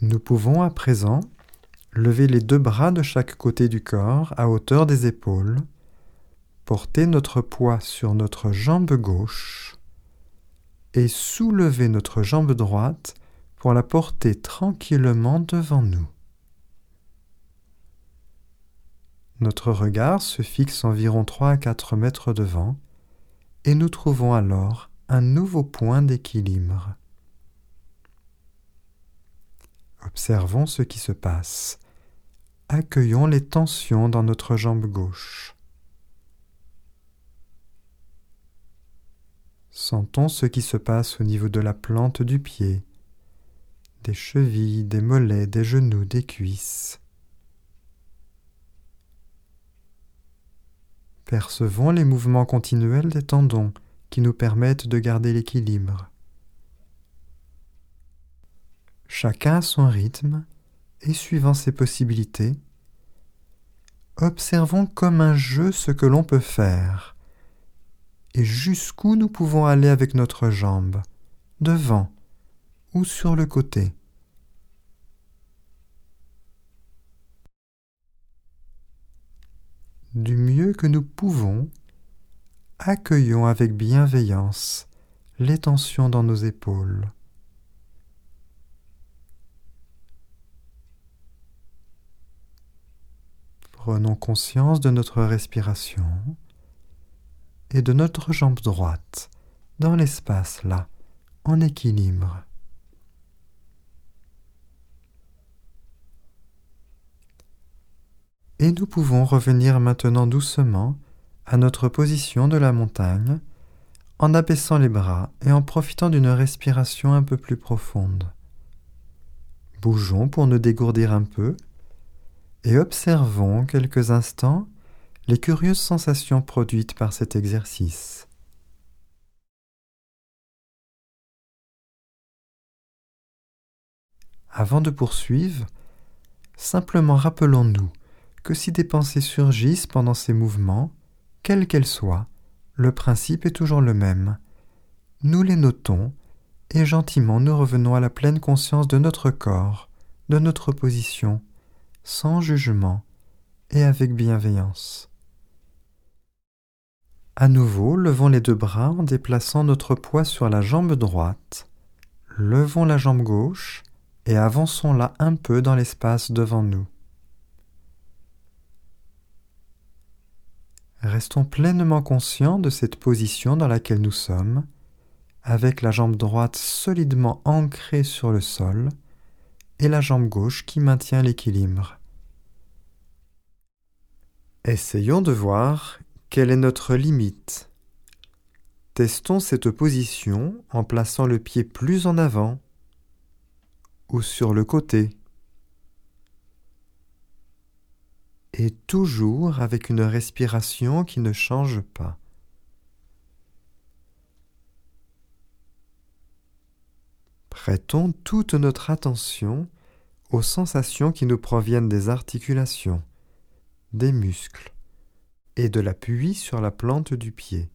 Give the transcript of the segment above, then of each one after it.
Nous pouvons à présent lever les deux bras de chaque côté du corps à hauteur des épaules, porter notre poids sur notre jambe gauche et soulever notre jambe droite pour la porter tranquillement devant nous. Notre regard se fixe environ 3 à 4 mètres devant et nous trouvons alors un nouveau point d'équilibre. Observons ce qui se passe. Accueillons les tensions dans notre jambe gauche. Sentons ce qui se passe au niveau de la plante du pied, des chevilles, des mollets, des genoux, des cuisses. Percevons les mouvements continuels des tendons qui nous permettent de garder l'équilibre. Chacun à son rythme et suivant ses possibilités, observons comme un jeu ce que l'on peut faire et jusqu'où nous pouvons aller avec notre jambe, devant ou sur le côté. Du mieux que nous pouvons, accueillons avec bienveillance les tensions dans nos épaules. Prenons conscience de notre respiration et de notre jambe droite dans l'espace là, en équilibre. Et nous pouvons revenir maintenant doucement à notre position de la montagne en abaissant les bras et en profitant d'une respiration un peu plus profonde. Bougeons pour nous dégourdir un peu et observons quelques instants les curieuses sensations produites par cet exercice. Avant de poursuivre, simplement rappelons-nous que si des pensées surgissent pendant ces mouvements, quelles qu'elles soient, le principe est toujours le même. Nous les notons et gentiment nous revenons à la pleine conscience de notre corps, de notre position, sans jugement et avec bienveillance. À nouveau, levons les deux bras en déplaçant notre poids sur la jambe droite. Levons la jambe gauche et avançons-la un peu dans l'espace devant nous. Restons pleinement conscients de cette position dans laquelle nous sommes, avec la jambe droite solidement ancrée sur le sol et la jambe gauche qui maintient l'équilibre. Essayons de voir quelle est notre limite. Testons cette position en plaçant le pied plus en avant ou sur le côté. Et toujours avec une respiration qui ne change pas. Prêtons toute notre attention aux sensations qui nous proviennent des articulations, des muscles et de l'appui sur la plante du pied.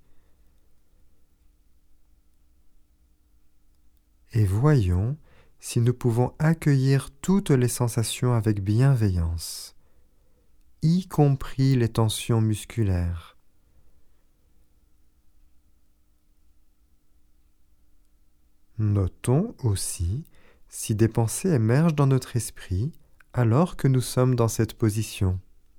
Et voyons si nous pouvons accueillir toutes les sensations avec bienveillance, y compris les tensions musculaires. Notons aussi si des pensées émergent dans notre esprit alors que nous sommes dans cette position.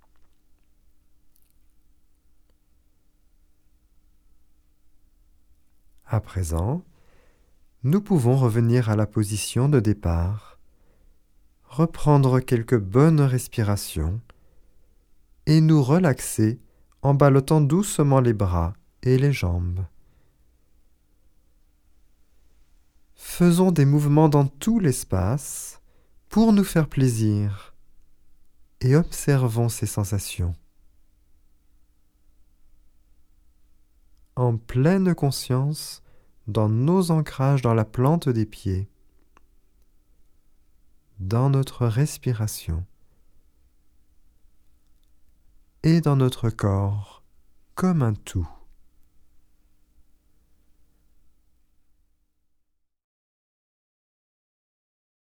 À présent, nous pouvons revenir à la position de départ, reprendre quelques bonnes respirations et nous relaxer en ballottant doucement les bras et les jambes. Faisons des mouvements dans tout l'espace pour nous faire plaisir et observons ces sensations. En pleine conscience dans nos ancrages dans la plante des pieds, dans notre respiration et dans notre corps comme un tout.